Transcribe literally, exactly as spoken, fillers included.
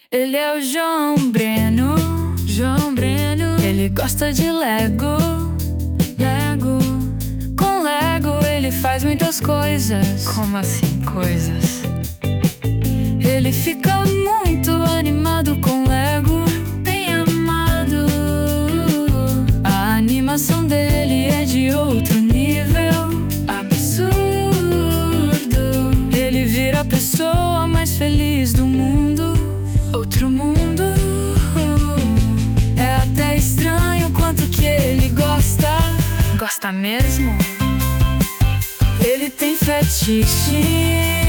Ele é o João Breno, João Breno. Ele gosta de Lego, Lego. Com Lego ele faz muitas coisas. Como assim, coisas? Ele fica muito animado com Lego, bem amado. A animação dele é de outro nível, absurdo. Ele vira a pessoa mais feliz do mundo, outro mundo. É até estranho quanto que ele gosta. Gosta mesmo? Ele tem fetiche